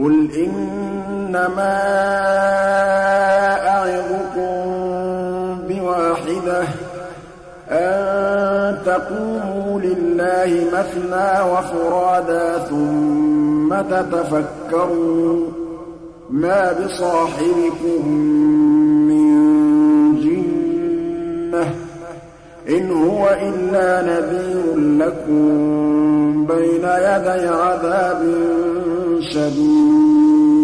قُلْ إِنَّمَا أَعِظُكُم بِوَاحِدَةٍ أَن تَقُومُوا لِلَّهِ مَثْنَىٰ وَفُرَادَىٰ ثُمَّ تَتَفَكَّرُوا ۚ مَا بِصَاحِبِكُم مِّن جِنَّةٍ ۚ إِنْ هُوَ إِلَّا نَذِيرٌ لَّكُم بَيْنَ يَدَيْ عَذَابٍ شَدِيدٍ